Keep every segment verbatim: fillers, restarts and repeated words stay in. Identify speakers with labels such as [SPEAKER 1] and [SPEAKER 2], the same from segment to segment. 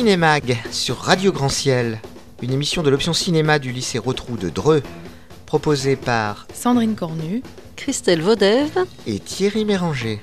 [SPEAKER 1] Cinémag sur Radio Grand Ciel, une émission de l'option cinéma du lycée Rotrou de Dreux, proposée par
[SPEAKER 2] Sandrine Cornu,
[SPEAKER 3] Christelle Vaudève
[SPEAKER 1] et Thierry Méranger.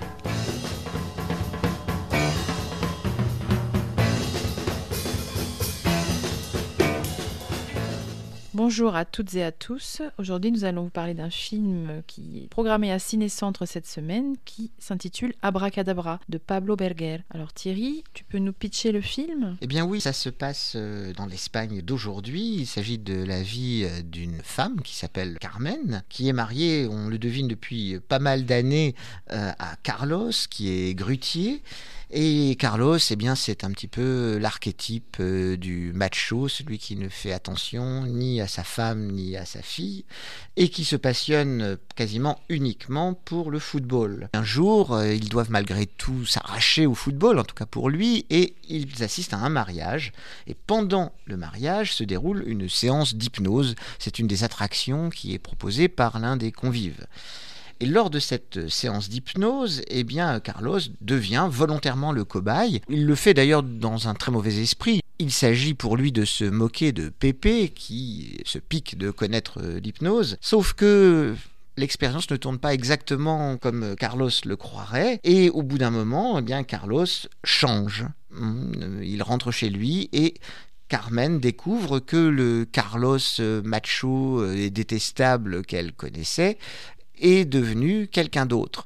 [SPEAKER 2] Bonjour à toutes et à tous. Aujourd'hui, nous allons vous parler d'un film qui est programmé à Ciné-Centre cette semaine, qui s'intitule Abracadabra de Pablo Berger. Alors Thierry, tu peux nous pitcher le film ?
[SPEAKER 1] Eh bien oui, ça se passe dans l'Espagne d'aujourd'hui. Il s'agit de la vie d'une femme qui s'appelle Carmen, qui est mariée, on le devine depuis pas mal d'années, à Carlos, qui est grutier. Et Carlos, eh bien, c'est un petit peu l'archétype euh, du macho, celui qui ne fait attention ni à sa femme ni à sa fille, et qui se passionne quasiment uniquement pour le football. Un jour, euh, ils doivent malgré tout s'arracher au football, en tout cas pour lui, et ils assistent à un mariage. Et pendant le mariage se déroule une séance d'hypnose. C'est une des attractions qui est proposée par l'un des convives. Et lors de cette séance d'hypnose, eh bien, Carlos devient volontairement le cobaye. Il le fait d'ailleurs dans un très mauvais esprit. Il s'agit pour lui de se moquer de Pépé, qui se pique de connaître l'hypnose. Sauf que l'expérience ne tourne pas exactement comme Carlos le croirait. Et au bout d'un moment, eh bien, Carlos change. Il rentre chez lui et Carmen découvre que le Carlos macho et détestable qu'elle connaissait est devenu quelqu'un d'autre.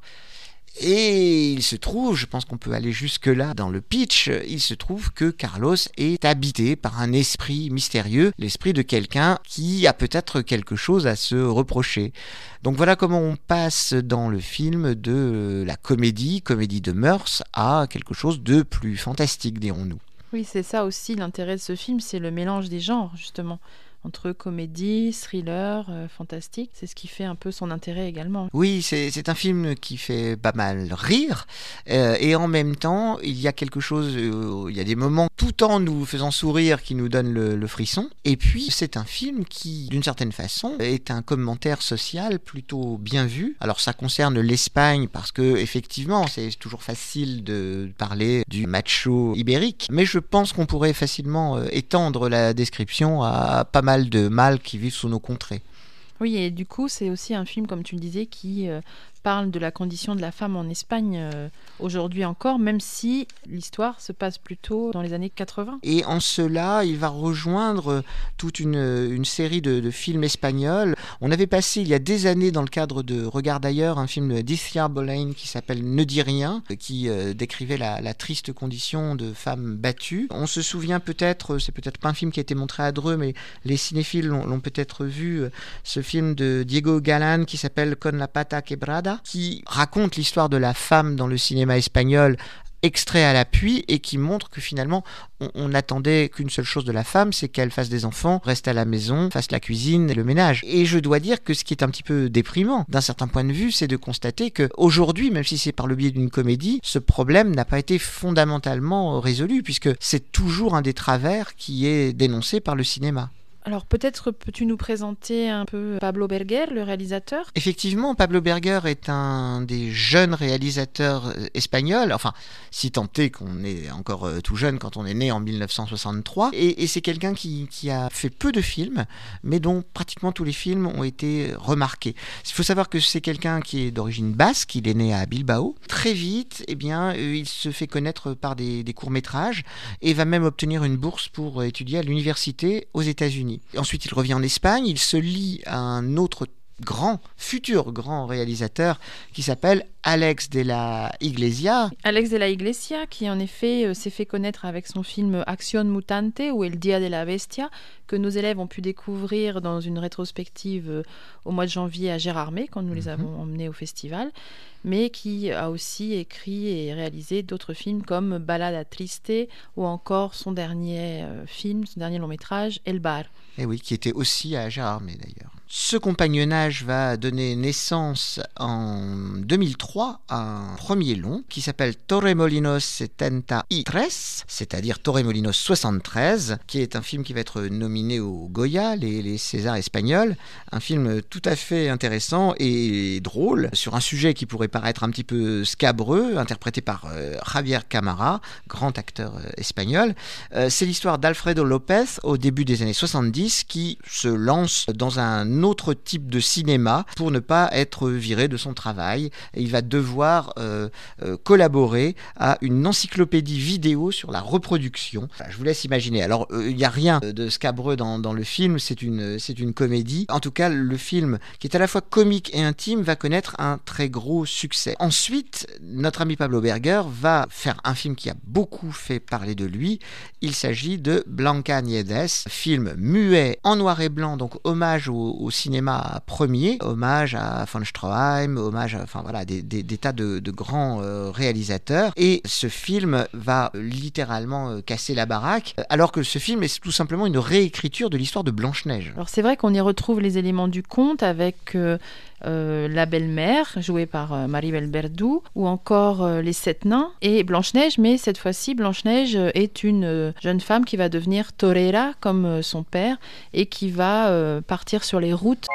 [SPEAKER 1] Et il se trouve, je pense qu'on peut aller jusque-là dans le pitch, il se trouve que Carlos est habité par un esprit mystérieux, l'esprit de quelqu'un qui a peut-être quelque chose à se reprocher. Donc voilà comment on passe dans le film de la comédie, comédie de mœurs, à quelque chose de plus fantastique, dirons-nous.
[SPEAKER 2] Oui, c'est ça aussi l'intérêt de ce film, c'est le mélange des genres, justement. Entre comédie, thriller, euh, fantastique. C'est ce qui fait un peu son intérêt également.
[SPEAKER 1] Oui, c'est, c'est un film qui fait pas mal rire. Euh, et en même temps, il y a quelque chose, euh, il y a des moments tout en nous faisant sourire qui nous donnent le, le frisson. Et puis, c'est un film qui, d'une certaine façon, est un commentaire social plutôt bien vu. Alors, ça concerne l'Espagne parce que, effectivement, c'est toujours facile de parler du macho ibérique. Mais je pense qu'on pourrait facilement euh, étendre la description à pas mal de mâles qui vivent sous nos contrées.
[SPEAKER 2] Oui, et du coup, c'est aussi un film, comme tu le disais, qui euh, parle de la condition de la femme en Espagne euh, aujourd'hui encore, même si l'histoire se passe plutôt dans les années quatre-vingts.
[SPEAKER 1] Et en cela, il va rejoindre toute une, une série de, de films espagnols. On avait passé il y a des années dans le cadre de Regard d'ailleurs un film d'Itziar Bollain qui s'appelle Ne dis rien, qui euh, décrivait la, la triste condition de femmes battues. On se souvient peut-être, c'est peut-être pas un film qui a été montré à Dreux, mais les cinéphiles l'ont, l'ont peut-être vu, ce film de Diego Galán qui s'appelle Con la pata quebrada, qui raconte l'histoire de la femme dans le cinéma espagnol, extrait à l'appui, et qui montre que finalement on, on n'attendait qu'une seule chose de la femme, c'est qu'elle fasse des enfants, reste à la maison, fasse la cuisine et le ménage. Et je dois dire que ce qui est un petit peu déprimant d'un certain point de vue, c'est de constater qu'aujourd'hui, même si c'est par le biais d'une comédie, ce problème n'a pas été fondamentalement résolu, puisque c'est toujours un des travers qui est dénoncé par le cinéma.
[SPEAKER 2] Alors peut-être peux-tu nous présenter un peu Pablo Berger, le réalisateur ?
[SPEAKER 1] Effectivement, Pablo Berger est un des jeunes réalisateurs espagnols, enfin, si tant est qu'on est encore tout jeune quand on est né en dix-neuf cent soixante-trois, et, et c'est quelqu'un qui, qui a fait peu de films, mais dont pratiquement tous les films ont été remarqués. Il faut savoir que c'est quelqu'un qui est d'origine basque, il est né à Bilbao. Très vite, eh bien, il se fait connaître par des, des courts-métrages, et va même obtenir une bourse pour étudier à l'université aux États-Unis. Ensuite, il revient en Espagne, il se lie à un autre grand, futur grand réalisateur qui s'appelle Alex de la Iglesia.
[SPEAKER 2] Alex de la Iglesia, qui en effet euh, s'est fait connaître avec son film Acción Mutante ou El Día de la Bestia, que nos élèves ont pu découvrir dans une rétrospective euh, au mois de janvier à Gérardmer, quand nous mm-hmm. les avons emmenés au festival, mais qui a aussi écrit et réalisé d'autres films comme Balada Triste ou encore son dernier euh, film, son dernier long métrage, El Bar.
[SPEAKER 1] Et oui, qui était aussi à Gérardmer d'ailleurs. Ce compagnonnage va donner naissance en deux mille trois à un premier long qui s'appelle Torremolinos setenta y tres, c'est-à-dire Torremolinos soixante-treize, qui est un film qui va être nominé au Goya, les, les Césars espagnols. Un film tout à fait intéressant et drôle sur un sujet qui pourrait paraître un petit peu scabreux, interprété par euh, Javier Camara, grand acteur euh, espagnol. Euh, c'est l'histoire d'Alfredo López au début des années soixante-dix qui se lance dans un autre type de cinéma pour ne pas être viré de son travail. Et il va devoir euh, euh, collaborer à une encyclopédie vidéo sur la reproduction. Enfin, je vous laisse imaginer. Alors, il euh, n'y a rien de scabreux dans, dans le film, c'est une, c'est une comédie. En tout cas, le film, qui est à la fois comique et intime, va connaître un très gros succès. Ensuite, notre ami Pablo Berger va faire un film qui a beaucoup fait parler de lui. Il s'agit de Blanca Nieves, film muet en noir et blanc, donc hommage au, au cinéma premier, hommage à von Stroheim, hommage à enfin, voilà, des, des, des tas de, de grands euh, réalisateurs. Et ce film va euh, littéralement euh, casser la baraque, alors que ce film est tout simplement une réécriture de l'histoire de Blanche-Neige.
[SPEAKER 2] Alors c'est vrai qu'on y retrouve les éléments du conte avec euh, euh, la belle-mère, jouée par euh, Maribel Verdú, ou encore euh, les sept nains et Blanche-Neige, mais cette fois-ci, Blanche-Neige est une euh, jeune femme qui va devenir torera comme euh, son père et qui va euh, partir sur les routes.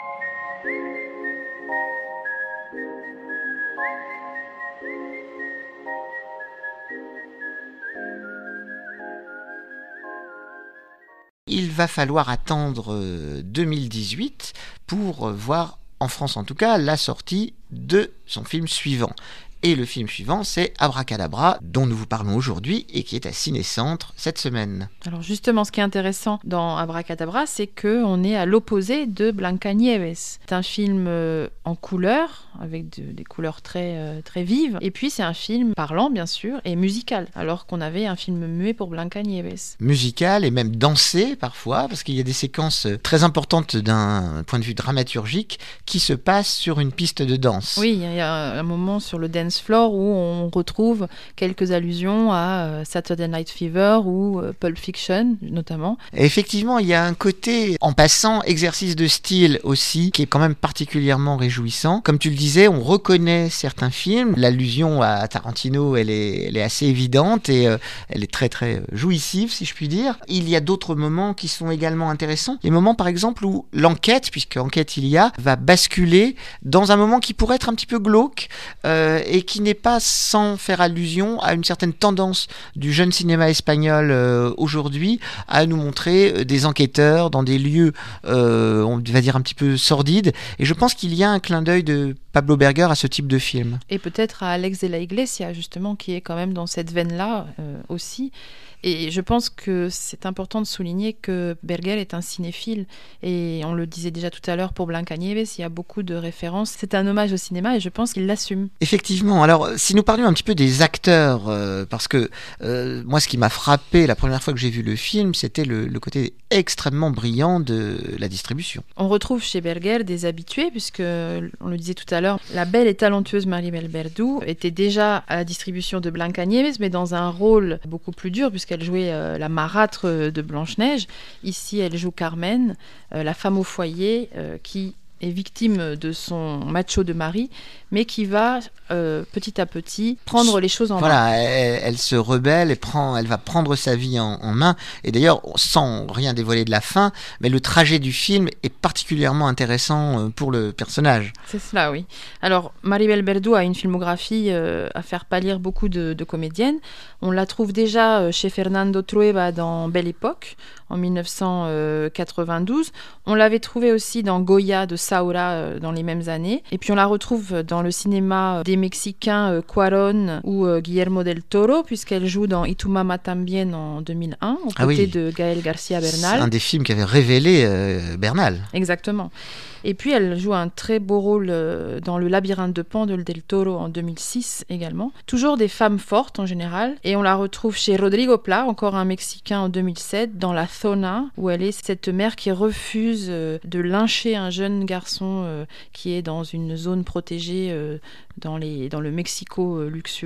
[SPEAKER 1] Il va falloir attendre deux mille dix-huit pour voir, en France en tout cas, la sortie de son film suivant. Et le film suivant, c'est Abracadabra, dont nous vous parlons aujourd'hui et qui est à Ciné-Centre cette semaine.
[SPEAKER 2] Alors justement, ce qui est intéressant dans Abracadabra, c'est qu'on est à l'opposé de Blanca Nieves. C'est un film euh, en couleur, avec de, des couleurs très, euh, très vives. Et puis c'est un film parlant, bien sûr, et musical, alors qu'on avait un film muet pour Blanca Nieves.
[SPEAKER 1] Musical et même dansé parfois, parce qu'il y a des séquences très importantes d'un point de vue dramaturgique qui se passent sur une piste de danse.
[SPEAKER 2] Oui, il y a un moment sur le dance floor où on retrouve quelques allusions à euh, Saturday Night Fever ou euh, Pulp Fiction notamment.
[SPEAKER 1] Et effectivement, il y a un côté, en passant, exercice de style aussi, qui est quand même particulièrement réjouissant. Comme tu le disais, on reconnaît certains films. L'allusion à Tarantino, elle est, elle est assez évidente et euh, elle est très très jouissive, si je puis dire. Il y a d'autres moments qui sont également intéressants. Les moments, par exemple, où l'enquête, puisque enquête il y a, va basculer dans un moment qui pourrait être un petit peu glauque euh, et qui n'est pas sans faire allusion à une certaine tendance du jeune cinéma espagnol euh, aujourd'hui à nous montrer euh, des enquêteurs dans des lieux, euh, on va dire un petit peu sordides. Et je pense qu'il y a un clin d'œil de Pablo Berger à ce type de film.
[SPEAKER 2] Et peut-être à Alex de la Iglesia, justement, qui est quand même dans cette veine-là euh, aussi. Et je pense que c'est important de souligner que Berger est un cinéphile. Et on le disait déjà tout à l'heure pour Blanca Nieves, il y a beaucoup de références. C'est un hommage au cinéma et je pense qu'il l'assume.
[SPEAKER 1] Effectivement. Alors, si nous parlions un petit peu des acteurs, euh, parce que euh, moi, ce qui m'a frappé la première fois que j'ai vu le film, c'était le, le côté extrêmement brillant de la distribution.
[SPEAKER 2] On retrouve chez Berger des habitués, puisque, on le disait tout à l'heure, la belle et talentueuse Maribel Verdú était déjà à la distribution de Blanca Nieves, mais dans un rôle beaucoup plus dur, puisqu'elle jouait euh, la marâtre de Blanche-Neige. Ici, elle joue Carmen, euh, la femme au foyer, euh, qui est victime de son macho de mari, mais qui va euh, petit à petit prendre les choses en
[SPEAKER 1] voilà,
[SPEAKER 2] main.
[SPEAKER 1] Voilà, elle, elle se rebelle, et prend, elle va prendre sa vie en, en main. Et d'ailleurs, sans rien dévoiler de la fin, mais le trajet du film est particulièrement intéressant pour le personnage.
[SPEAKER 2] C'est cela, oui. Alors, Maribel Verdú a une filmographie euh, à faire pâlir beaucoup de, de comédiennes. On la trouve déjà chez Fernando Trueba dans Belle Époque, en dix-neuf cent quatre-vingt-douze. On l'avait trouvée aussi dans Goya de Saura euh, dans les mêmes années. Et puis on la retrouve dans le cinéma des Mexicains euh, Cuarón ou euh, Guillermo del Toro, puisqu'elle joue dans Y tu mamá también en deux mille un, aux
[SPEAKER 1] ah
[SPEAKER 2] côtés
[SPEAKER 1] oui.
[SPEAKER 2] de Gaël García Bernal.
[SPEAKER 1] C'est un des films qui avait révélé euh, Bernal.
[SPEAKER 2] Exactement. Et puis elle joue un très beau rôle euh, dans Le Labyrinthe de Pan de Del Toro en deux mille six également. Toujours des femmes fortes en général. Et on la retrouve chez Rodrigo Pla, encore un Mexicain en deux mille sept, dans La Zona, où elle est cette mère qui refuse euh, de lyncher un jeune garçon euh, qui est dans une zone protégée euh, dans, les, dans le Mexico euh, luxueux.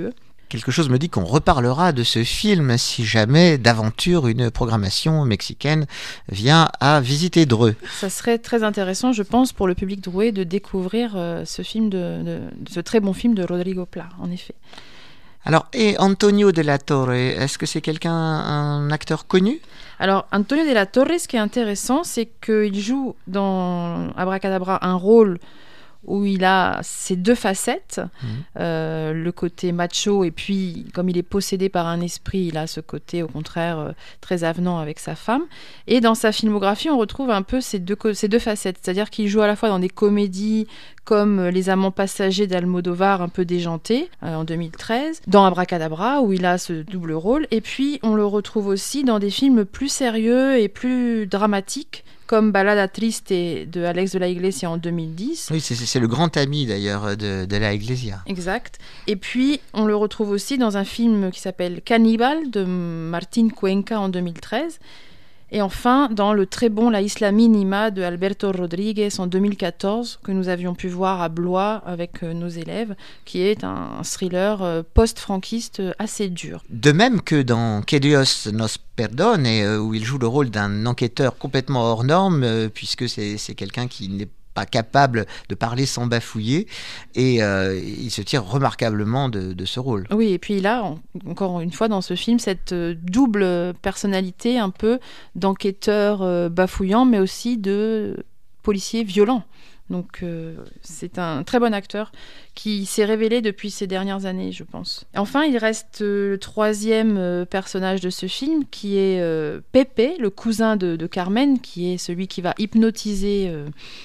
[SPEAKER 1] Quelque chose me dit qu'on reparlera de ce film si jamais d'aventure une programmation mexicaine vient à visiter Dreux.
[SPEAKER 2] Ça serait très intéressant, je pense, pour le public drouais de découvrir euh, ce film de, de, de ce très bon film de Rodrigo Pla, en effet.
[SPEAKER 1] Alors, et Antonio de la Torre, est-ce que c'est quelqu'un, un acteur connu ?
[SPEAKER 2] Alors, Antonio de la Torre, ce qui est intéressant, c'est qu'il joue dans Abracadabra un rôle où il a ces deux facettes, mmh. euh, le côté macho, et puis comme il est possédé par un esprit, il a ce côté au contraire euh, très avenant avec sa femme. Et dans sa filmographie, on retrouve un peu ces deux, ces deux facettes, c'est-à-dire qu'il joue à la fois dans des comédies comme Les Amants passagers d'Almodovar, un peu déjanté, euh, en deux mille treize, dans Abracadabra, où il a ce double rôle, et puis on le retrouve aussi dans des films plus sérieux et plus dramatiques, comme Balada Triste de Alex de la Iglesia en deux mille dix.
[SPEAKER 1] Oui, c'est, c'est le grand ami d'ailleurs de, de la Iglesia.
[SPEAKER 2] Exact. Et puis, on le retrouve aussi dans un film qui s'appelle Cannibal de Martín Cuenca en deux mille treize. Et enfin, dans le très bon La Isla Mínima de Alberto Rodriguez en deux mille quatorze, que nous avions pu voir à Blois avec nos élèves, qui est un thriller post-franquiste assez dur.
[SPEAKER 1] De même que dans Que Dios nos perdone, où il joue le rôle d'un enquêteur complètement hors norme, puisque c'est, c'est quelqu'un qui n'est pas capable de parler sans bafouiller, et euh, il se tire remarquablement de, de ce rôle.
[SPEAKER 2] Oui, et puis là, on, encore une fois dans ce film, cette euh, double personnalité un peu d'enquêteur euh, bafouillant, mais aussi de policier violent. Donc euh, c'est un très bon acteur qui s'est révélé depuis ces dernières années, je pense. Enfin, il reste euh, le troisième euh, personnage de ce film, qui est euh, Pepe, le cousin de, de Carmen, qui est celui qui va hypnotiser euh,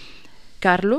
[SPEAKER 2] Carlos,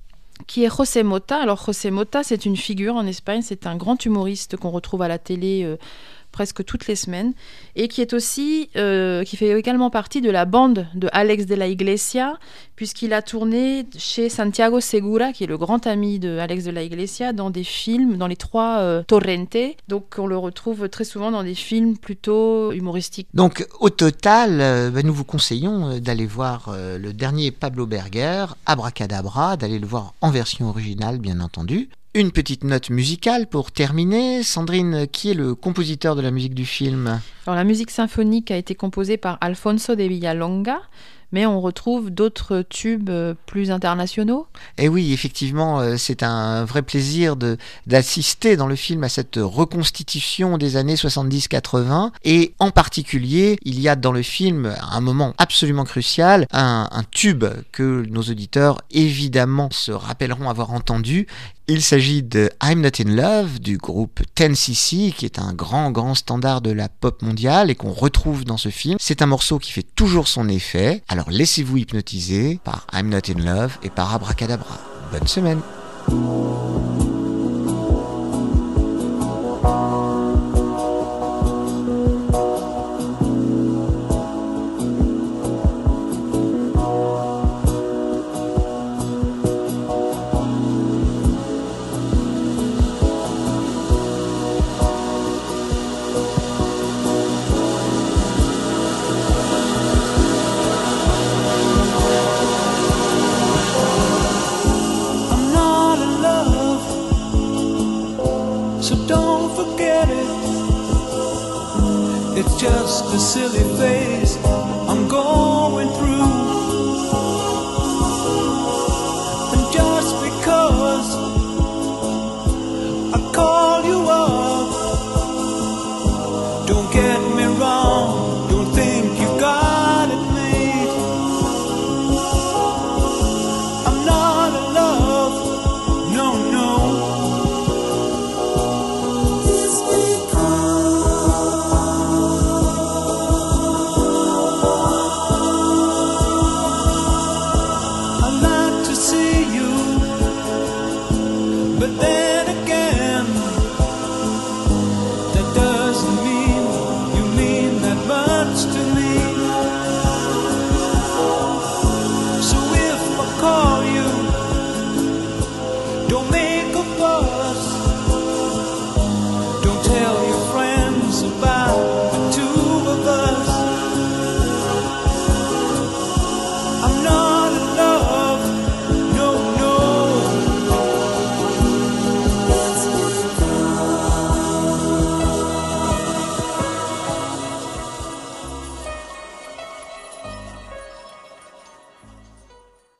[SPEAKER 2] qui est José Mota. Alors José Mota, c'est une figure en Espagne, c'est un grand humoriste qu'on retrouve à la télé euh, presque toutes les semaines, et qui est aussi, euh, qui fait également partie de la bande de Alex de la Iglesia, puisqu'il a tourné chez Santiago Segura, qui est le grand ami de Alex de la Iglesia, dans des films, dans les trois euh, Torrente. Donc on le retrouve très souvent dans des films plutôt humoristiques.
[SPEAKER 1] Donc au total, euh, ben, nous vous conseillons d'aller voir euh, le dernier Pablo Berger, Abracadabra, d'aller le voir en version originale, bien entendu. Une petite note musicale pour terminer. Sandrine, qui est le compositeur de la musique du film ?
[SPEAKER 2] Alors, la musique symphonique a été composée par Alfonso de Villalonga, mais on retrouve d'autres tubes plus internationaux.
[SPEAKER 1] Et oui, effectivement, c'est un vrai plaisir de, d'assister dans le film à cette reconstitution des années soixante-dix quatre-vingts. Et en particulier, il y a dans le film un moment absolument crucial, un, un tube que nos auditeurs évidemment se rappelleront avoir entendu. Il s'agit de I'm Not In Love du groupe ten C C, qui est un grand, grand standard de la pop mondiale et qu'on retrouve dans ce film. C'est un morceau qui fait toujours son effet. Alors laissez-vous hypnotiser par I'm Not In Love et par Abracadabra. Bonne semaine.
[SPEAKER 3] So don't forget it. It's just a silly phase.